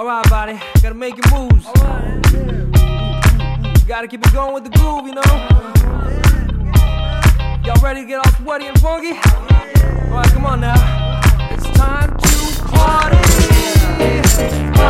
Alright, body, gotta make your moves. You gotta keep it going with the groove, you know. Y'all ready to get all sweaty and funky? Alright, come on now. It's time to party.